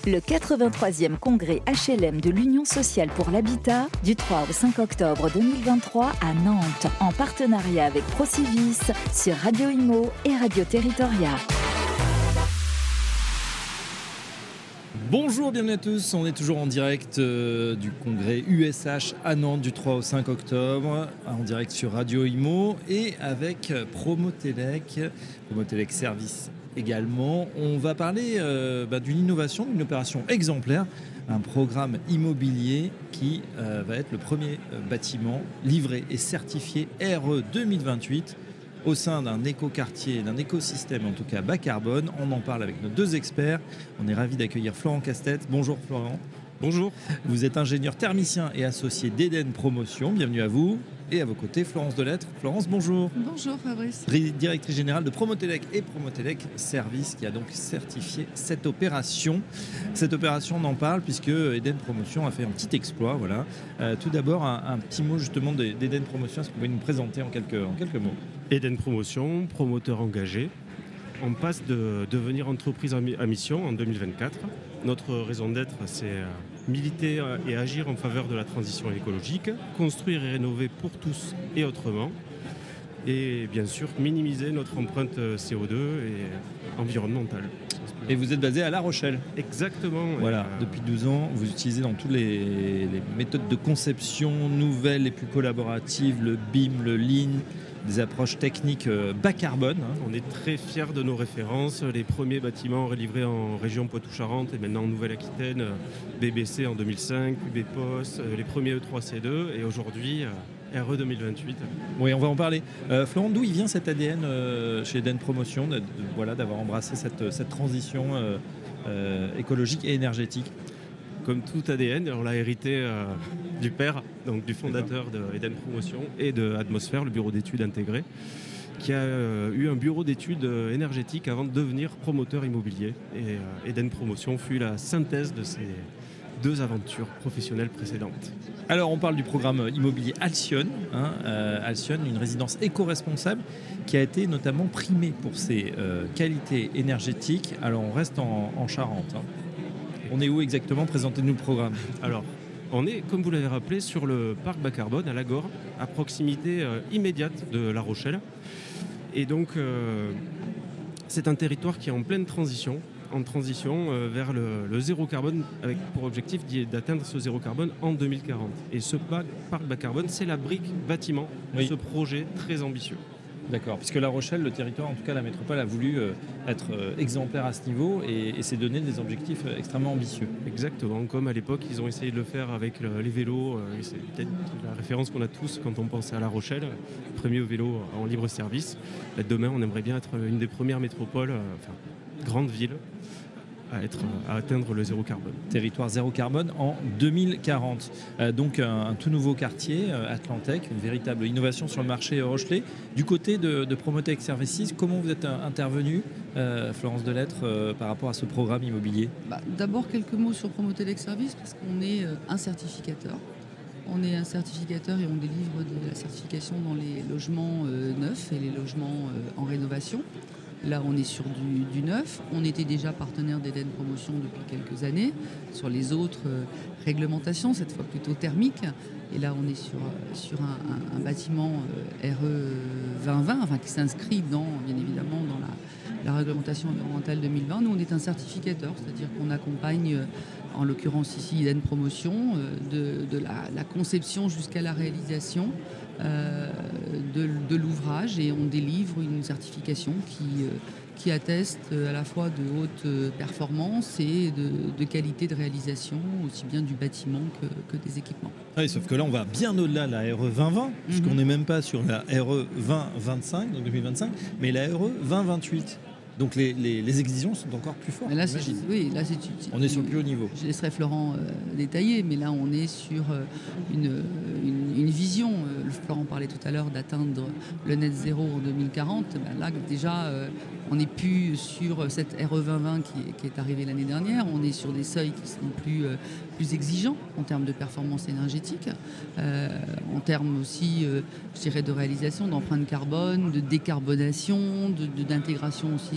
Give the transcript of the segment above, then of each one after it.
Le 83e congrès HLM de l'Union sociale pour l'habitat du 3 au 5 octobre 2023 à Nantes, en partenariat avec Procivis sur Radio Imo et Radio Territoria. Bonjour, bienvenue à tous, on est toujours en direct du congrès USH à Nantes du 3 au 5 octobre, en direct sur Radio Imo et avec Promotelec Service également. On va parler d'une innovation, d'une opération exemplaire, un programme immobilier qui va être le premier bâtiment livré et certifié RE 2028 au sein d'un écoquartier, d'un écosystème en tout cas bas carbone. On en parle avec nos deux experts. On est ravis d'accueillir Florent Castette. Bonjour Florent. Bonjour. Vous êtes ingénieur thermicien et associé d'Eden Promotion. Bienvenue à vous. Et à vos côtés, Florence Delettre. Florence, bonjour. Bonjour Fabrice. Directrice générale de Promotelec et Promotelec Service qui a donc certifié cette opération. Cette opération, on en parle puisque Eden Promotion a fait un petit exploit. Voilà. Tout d'abord, un petit mot justement d'Eden Promotion. Est-ce que vous pouvez nous présenter en quelques mots ? Eden Promotion, promoteur engagé. On passe de devenir entreprise à mission en 2024. Notre raison d'être, c'est militer et agir en faveur de la transition écologique, construire et rénover pour tous et autrement, et bien sûr minimiser notre empreinte CO2 et environnementale. Et vous êtes basé à La Rochelle. Exactement. Voilà, depuis 12 ans, vous utilisez dans toutes les méthodes de conception nouvelles et plus collaboratives, le BIM, le Lean, des approches techniques bas carbone. On est très fiers de nos références. Les premiers bâtiments livrés en région Poitou-Charentes et maintenant en Nouvelle-Aquitaine, BBC en 2005, UBPOS, les premiers E3C2 et aujourd'hui RE 2028. Oui, on va en parler. Florent, d'où il vient cet ADN chez Eden Promotion, d'avoir embrassé cette transition écologique et énergétique ? Comme tout ADN, on l'a hérité du père, donc du fondateur de Eden Promotion et de Atmosphère, le bureau d'études intégré, qui a eu un bureau d'études énergétiques avant de devenir promoteur immobilier. Et Eden Promotion fut la synthèse de ces deux aventures professionnelles précédentes. Alors on parle du programme immobilier Alcyon, Alcyon, une résidence éco-responsable qui a été notamment primée pour ses qualités énergétiques. Alors on reste en Charente. On est où exactement ? Présentez-nous le programme. Alors, on est, comme vous l'avez rappelé, sur le parc bas carbone à Lagore, à proximité immédiate de La Rochelle. Et donc, c'est un territoire qui est en pleine transition, vers le zéro carbone, avec pour objectif d'atteindre ce zéro carbone en 2040. Et ce parc bas carbone, c'est la brique bâtiment de ce projet très ambitieux. D'accord, puisque La Rochelle, le territoire, en tout cas la métropole, a voulu être exemplaire à ce niveau et s'est donné des objectifs extrêmement ambitieux. Exactement, comme à l'époque, ils ont essayé de le faire avec les vélos. C'est peut-être la référence qu'on a tous quand on pense à La Rochelle, premier vélo en libre service. Demain, on aimerait bien être une des premières métropoles, grande ville, à atteindre le zéro carbone. Territoire zéro carbone en 2040. Donc un tout nouveau quartier, Atlantec, une véritable innovation sur le marché rochelais. Du côté de Promotelec Services, comment vous êtes intervenu, Florence Delettre, par rapport à ce programme immobilier ? D'abord quelques mots sur Promotelec Services, parce qu'on est un certificateur. On est un certificateur et on délivre de la certification dans les logements neufs et les logements en rénovation. Là, on est sur du neuf. On était déjà partenaire d'Eden Promotion depuis quelques années sur les autres réglementations, cette fois plutôt thermiques. Et là, on est sur un bâtiment RE 2020, qui s'inscrit bien évidemment dans la réglementation environnementale 2020. Nous, on est un certificateur, c'est-à-dire qu'on accompagne, en l'occurrence ici, Eden Promotion, de la conception jusqu'à la réalisation de l'ouvrage, et on délivre une certification qui atteste à la fois de haute performance et de qualité de réalisation, aussi bien du bâtiment que des équipements. Oui, sauf que là, on va bien au-delà de la RE 2020, puisqu'on n'est même pas sur la RE 2025, donc 2025, mais la RE 2028. Donc les exigences sont encore plus fortes. Là, on est sur le plus haut niveau. Je laisserai Florent détailler, mais là on est sur une vision. Florent parlait tout à l'heure d'atteindre le net zéro en 2040. Là déjà, on n'est plus sur cette RE 2020 qui est arrivée l'année dernière. On est sur des seuils qui sont plus exigeants en termes de performance énergétique, en termes aussi, je dirais, de réalisation, d'empreinte carbone, de décarbonation, d'intégration aussi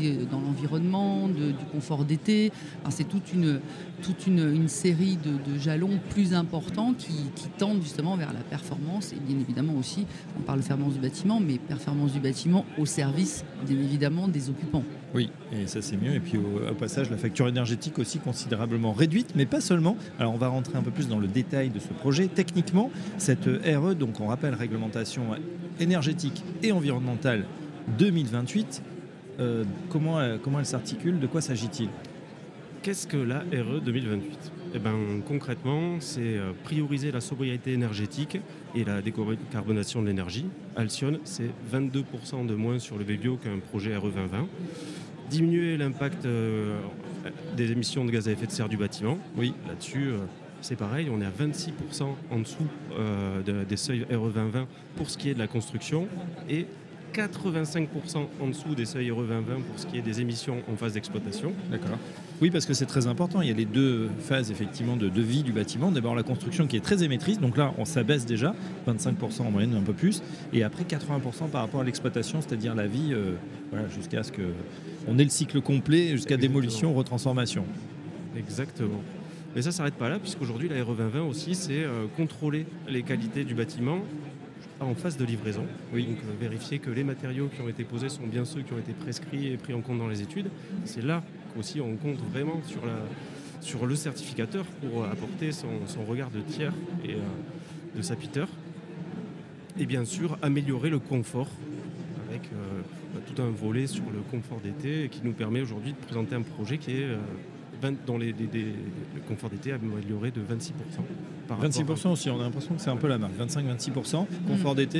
aussi dans l'environnement, du confort d'été. Alors, c'est toute une série de jalons plus importants qui tendent justement vers la performance et bien évidemment aussi, on parle de performance du bâtiment, mais performance du bâtiment au service bien évidemment des occupants. Oui, et ça c'est mieux. Et puis au passage, la facture énergétique aussi considérablement réduite, mais pas seulement. Alors on va rentrer un peu plus dans le détail de ce projet. Techniquement, cette RE, donc on rappelle réglementation énergétique et environnementale 2028, comment elle s'articule, de quoi s'agit-il ? Qu'est-ce que la RE 2028 ? Concrètement, c'est prioriser la sobriété énergétique et la décarbonation de l'énergie. Alcyon, c'est 22% de moins sur le VBO qu'un projet RE 2020. Diminuer l'impact des émissions de gaz à effet de serre du bâtiment. Oui, là-dessus, c'est pareil, on est à 26% en dessous des seuils RE 2020 pour ce qui est de la construction et 85% en dessous des seuils RE 2020 pour ce qui est des émissions en phase d'exploitation. D'accord. Oui, parce que c'est très important. Il y a les deux phases effectivement de vie du bâtiment. D'abord la construction qui est très émettrice. Donc là, on s'abaisse déjà, 25% en moyenne, un peu plus. Et après 80% par rapport à l'exploitation, c'est-à-dire la vie, jusqu'à ce qu'on ait le cycle complet, jusqu'à démolition, retransformation. Exactement. Mais ça ne s'arrête pas là, puisqu'aujourd'hui, la RE 2020 aussi, c'est contrôler les qualités du bâtiment en phase de livraison. Oui. Donc vérifier que les matériaux qui ont été posés sont bien ceux qui ont été prescrits et pris en compte dans les études. C'est là qu'aussi on compte vraiment sur le certificateur pour apporter son regard de tiers et de sapiteur. Et bien sûr, améliorer le confort avec tout un volet sur le confort d'été qui nous permet aujourd'hui de présenter un projet qui est dans le confort d'été amélioré de 26%. 26% aussi, on a l'impression que c'est un peu la marque, 25-26%. Confort d'été,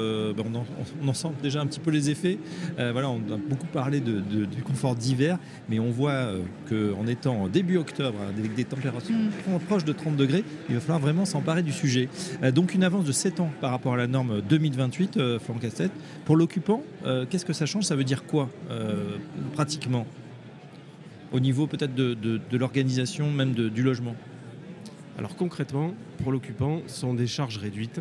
on en sent déjà un petit peu les effets. On a beaucoup parlé du confort d'hiver, mais on voit qu'en étant début octobre, avec des températures proches de 30 degrés, il va falloir vraiment s'emparer du sujet. Donc une avance de 7 ans par rapport à la norme 2028, Florent Casse-Tête. Pour l'occupant, qu'est-ce que ça change ? Ça veut dire quoi, pratiquement ? Au niveau peut-être de l'organisation, même du logement. Alors concrètement, pour l'occupant, ce sont des charges réduites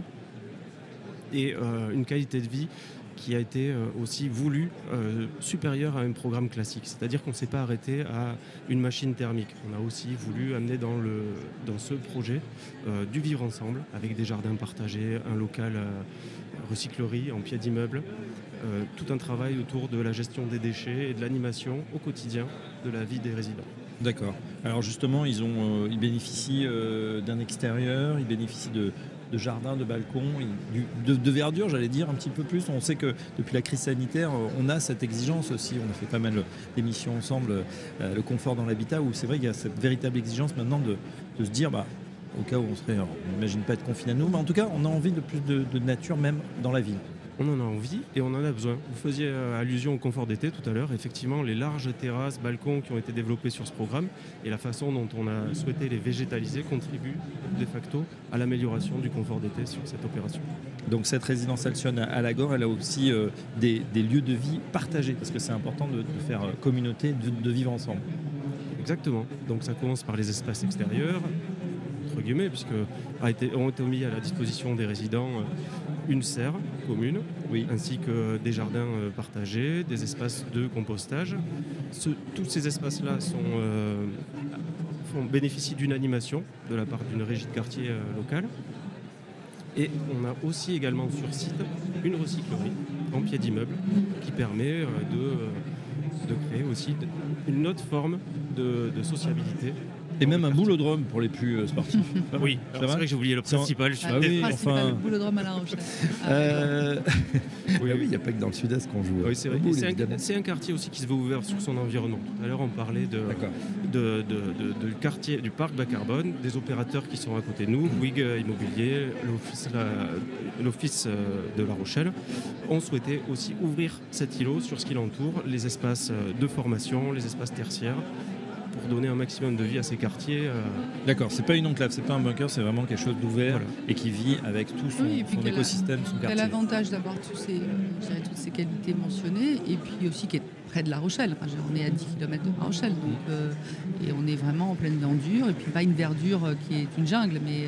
et une qualité de vie qui a été aussi voulue supérieure à un programme classique. C'est-à-dire qu'on ne s'est pas arrêté à une machine thermique. On a aussi voulu amener dans ce projet du vivre ensemble, avec des jardins partagés, un local recyclerie en pied d'immeuble, tout un travail autour de la gestion des déchets et de l'animation au quotidien de la vie des résidents. D'accord. Alors justement, ils bénéficient d'un extérieur, ils bénéficient de jardins, de balcons, de verdure, j'allais dire un petit peu plus. On sait que depuis la crise sanitaire, on a cette exigence aussi. On a fait pas mal d'émissions ensemble, le confort dans l'habitat, où c'est vrai qu'il y a cette véritable exigence maintenant de se dire, au cas où on n'imagine pas être confiné à nous, mais en tout cas, on a envie de plus de nature même dans la ville. On en a envie et on en a besoin. Vous faisiez allusion au confort d'été tout à l'heure. Effectivement, les larges terrasses, balcons qui ont été développés sur ce programme et la façon dont on a souhaité les végétaliser contribuent de facto à l'amélioration du confort d'été sur cette opération. Donc cette résidence Alcyon à Lagore, elle a aussi des lieux de vie partagés, parce que c'est important de faire communauté, de vivre ensemble. Exactement. Donc ça commence par les espaces extérieurs, entre guillemets, puisque ont été mis à la disposition des résidents une serre commune, ainsi que des jardins partagés, des espaces de compostage. Tous ces espaces-là bénéficient d'une animation de la part d'une régie de quartier locale. Et on a aussi également sur site une recyclerie en pied d'immeuble qui permet de créer aussi une autre forme de sociabilité. Et même un boulodrome pour les plus sportifs. Oui, c'est vrai que j'ai oublié le principal. Le boulodrome à La Rochelle. Il n'y a pas que dans le sud-est qu'on joue. Oui, c'est vrai. C'est un quartier aussi qui se veut ouvert sur son environnement. Tout à l'heure, on parlait du quartier, du parc bas carbone, des opérateurs qui sont à côté de nous, Bouygues Immobilier, l'Office de La Rochelle, ont souhaité aussi ouvrir cet îlot sur ce qui l'entoure, les espaces de formation, les espaces tertiaires, pour donner un maximum de vie à ces quartiers. D'accord, c'est pas une enclave, c'est pas un bunker, c'est vraiment quelque chose d'ouvert et qui vit avec tout son écosystème, son quartier. Quel avantage d'avoir toutes ces qualités mentionnées et puis aussi qui est près de La Rochelle. Enfin, on est à 10 km de La Rochelle. Donc, et on est vraiment en pleine verdure. Et puis pas une verdure qui est une jungle, mais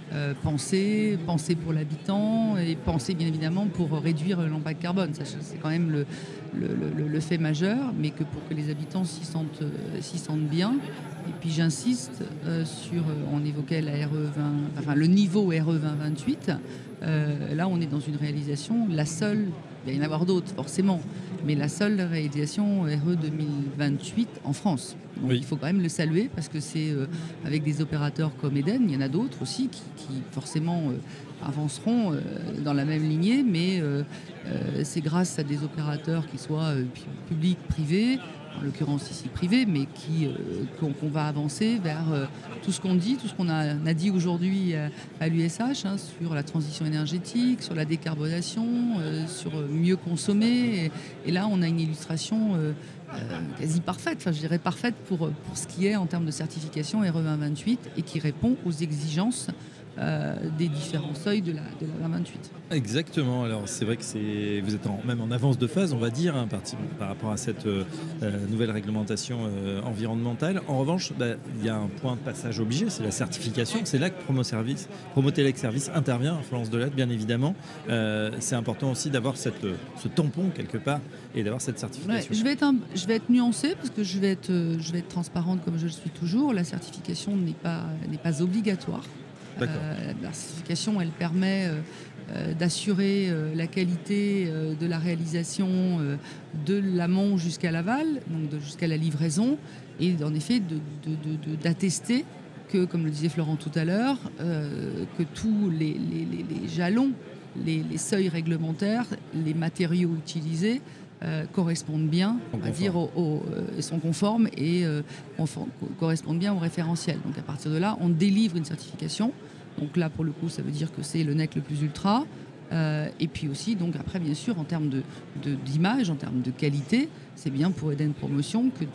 penser pour l'habitant et penser bien évidemment pour réduire l'impact carbone. Ça, c'est quand même le fait majeur, mais que pour que les habitants s'y sentent bien. Et puis j'insiste sur, on évoquait la le niveau RE 2028. Là, on est dans une réalisation, la seule, il va y en avoir d'autres forcément, mais la seule réalisation RE 2028 en France. Donc il faut quand même le saluer parce que c'est avec des opérateurs comme Eden, il y en a d'autres aussi qui forcément avanceront dans la même lignée, mais c'est grâce à des opérateurs qui soient publics, privés, en l'occurrence ici privés, mais qu'on va avancer vers tout ce qu'on dit, tout ce qu'on a dit aujourd'hui à l'USH sur la transition énergétique, sur la décarbonation, sur mieux consommer. Et là, on a une illustration quasi parfaite, enfin je dirais parfaite pour ce qui est en termes de certification RE 2028 et qui répond aux exigences des différents seuils de la 2028. Exactement, alors c'est vrai que vous êtes même en avance de phase, on va dire, par rapport à cette nouvelle réglementation environnementale. En revanche, il y a un point de passage obligé, c'est la certification. C'est là que Promotélec Service intervient, Florence Delette, bien évidemment. C'est important aussi d'avoir ce tampon quelque part et d'avoir cette certification. Ouais, je vais être nuancée parce que je vais être transparente comme je le suis toujours. La certification n'est pas obligatoire. La certification, elle permet d'assurer la qualité de la réalisation de l'amont jusqu'à l'aval, donc jusqu'à la livraison, et en effet d'attester que, comme le disait Florent tout à l'heure, que tous les jalons, les seuils réglementaires, les matériaux utilisés correspondent bien, on va dire, sont conformes et correspondent bien au référentiel. Donc à partir de là, on délivre une certification. Donc là, pour le coup, ça veut dire que c'est le NEC le plus ultra. Et puis aussi, donc après, bien sûr, en termes d'image, en termes de qualité, c'est bien pour Eden Promotion que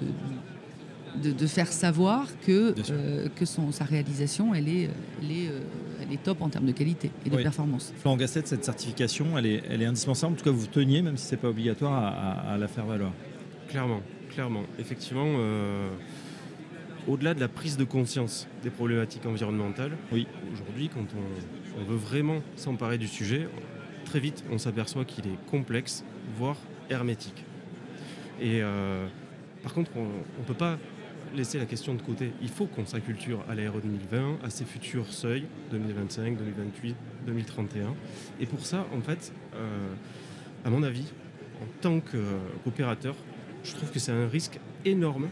de faire savoir que sa réalisation, elle est top en termes de qualité et de performance. Florent Gasset, cette certification, elle est indispensable. En tout cas, vous teniez, même si ce n'est pas obligatoire, à la faire valoir. Clairement. Effectivement, au-delà de la prise de conscience des problématiques environnementales, aujourd'hui, quand on veut vraiment s'emparer du sujet, très vite, on s'aperçoit qu'il est complexe, voire hermétique. Et par contre, on ne peut pas laisser la question de côté. Il faut qu'on s'acculture à la RE 2020, à ses futurs seuils, 2025, 2028, 2031. Et pour ça, en fait, à mon avis, en tant qu'opérateur, je trouve que c'est un risque énorme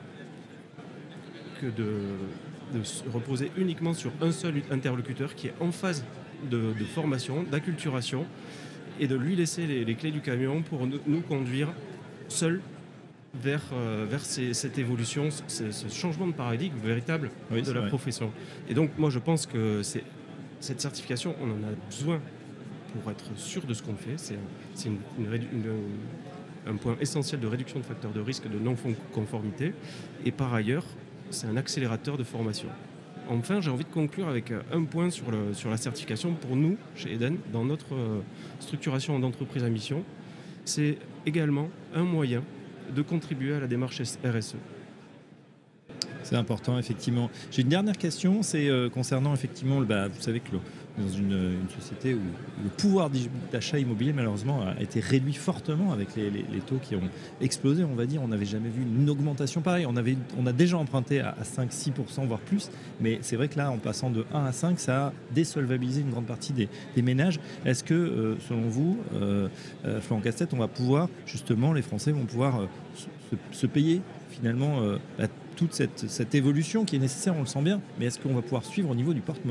que de se reposer uniquement sur un seul interlocuteur qui est en phase de formation, d'acculturation, et de lui laisser les clés du camion pour nous conduire seuls vers cette évolution, ce changement de paradigme véritable de la profession. Et donc moi je pense que cette certification, on en a besoin pour être sûr de ce qu'on fait. C'est un point essentiel de réduction de facteurs de risque de non-conformité. Et par ailleurs, c'est un accélérateur de formation. Enfin, j'ai envie de conclure avec un point sur la certification. Pour nous, chez Eden, dans notre structuration d'entreprise à mission, c'est également un moyen de contribuer à la démarche RSE. C'est important, effectivement. J'ai une dernière question, c'est concernant effectivement, vous savez que dans une société où le pouvoir d'achat immobilier, malheureusement, a été réduit fortement avec les taux qui ont explosé, on va dire. On n'avait jamais vu une augmentation pareille. On a déjà emprunté à 5-6%, voire plus. Mais c'est vrai que là, en passant de 1 à 5, ça a désolvabilisé une grande partie des ménages. Est-ce que, selon vous, Florent Gasset, on va pouvoir, justement, les Français vont pouvoir se payer, finalement, toute cette évolution qui est nécessaire, on le sent bien. Mais est-ce qu'on va pouvoir suivre au niveau du porte-monnaie ?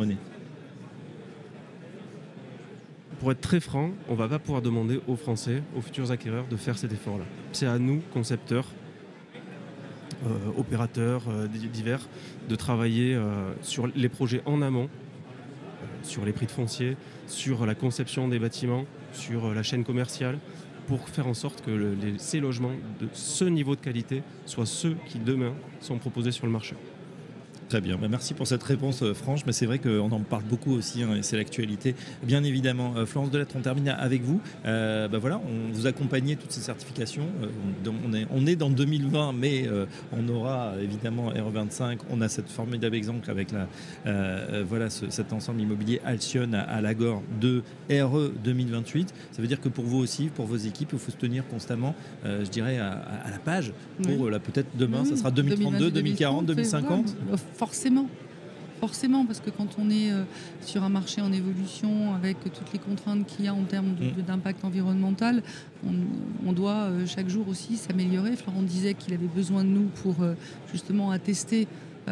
Pour être très franc, on ne va pas pouvoir demander aux Français, aux futurs acquéreurs, de faire cet effort-là. C'est à nous, concepteurs, opérateurs divers, de travailler sur les projets en amont, sur les prix de foncier, sur la conception des bâtiments, sur la chaîne commerciale, pour faire en sorte que ces logements de ce niveau de qualité soient ceux qui, demain, sont proposés sur le marché. Très bien, merci pour cette réponse franche, mais c'est vrai qu'on en parle beaucoup aussi, et c'est l'actualité, bien évidemment. Florence Delettre, on termine avec vous. Voilà, on vous accompagnez toutes ces certifications. On est dans 2020, mais on aura évidemment RE25. On a cette formidable exemple avec cet ensemble immobilier Alcyon à Lagor de RE 2028. Ça veut dire que pour vous aussi, pour vos équipes, il faut se tenir constamment, je dirais, à la page. Pour peut-être demain, ça sera 2032, 2040, 2050. Forcément, parce que quand on est sur un marché en évolution, avec toutes les contraintes qu'il y a en termes d'impact environnemental, on doit chaque jour aussi s'améliorer. Florent disait qu'il avait besoin de nous pour justement attester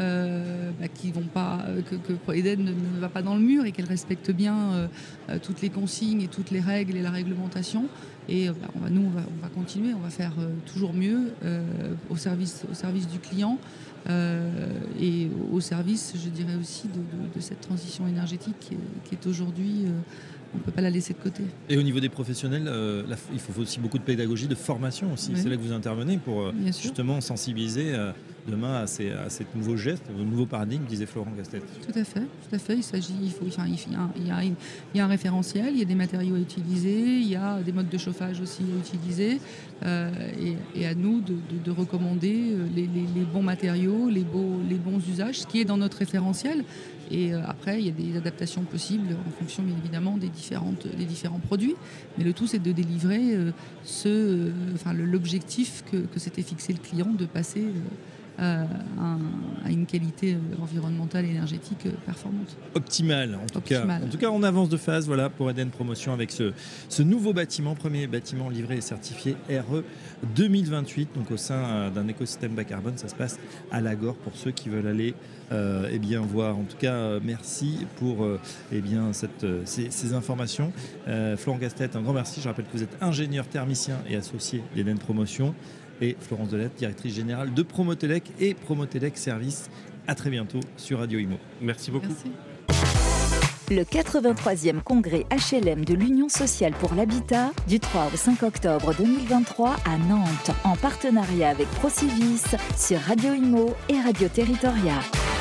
que Eden ne va pas dans le mur et qu'elle respecte bien toutes les consignes et toutes les règles et la réglementation. Et on va continuer, on va faire toujours mieux au service du client et au service, je dirais aussi, de cette transition énergétique qui est aujourd'hui... on ne peut pas la laisser de côté. Et au niveau des professionnels, il faut aussi beaucoup de pédagogie, de formation aussi. Oui. C'est là que vous intervenez pour justement sensibiliser demain à ces nouveaux gestes, aux nouveaux paradigmes, disait Florent Gastet. Tout à fait. Il y a un référentiel, il y a des matériaux à utiliser, il y a des modes de chauffage aussi à utiliser, et à nous de recommander les bons matériaux, les bons usages, ce qui est dans notre référentiel. Et après, il y a des adaptations possibles en fonction, bien évidemment, des différents produits. Mais le tout, c'est de délivrer l'objectif que s'était fixé le client, de passer à une qualité environnementale et énergétique performante. Optimale, en tout cas. En tout cas, on avance de phase pour Eden Promotion avec ce nouveau bâtiment, premier bâtiment livré et certifié RE 2028, donc au sein d'un écosystème bas carbone. Ça se passe à Lagor pour ceux qui veulent aller voir. En tout cas, merci pour ces informations. Florent Gastet, un grand merci. Je rappelle que vous êtes ingénieur thermicien et associé d'Eden Promotion. Et Florence Delettre, directrice générale de Promotelec et Promotelec Service. À très bientôt sur Radio Imo. Merci beaucoup. Merci. Le 83e congrès HLM de l'Union sociale pour l'habitat du 3 au 5 octobre 2023 à Nantes, en partenariat avec Procivis sur Radio Imo et Radio Territoria.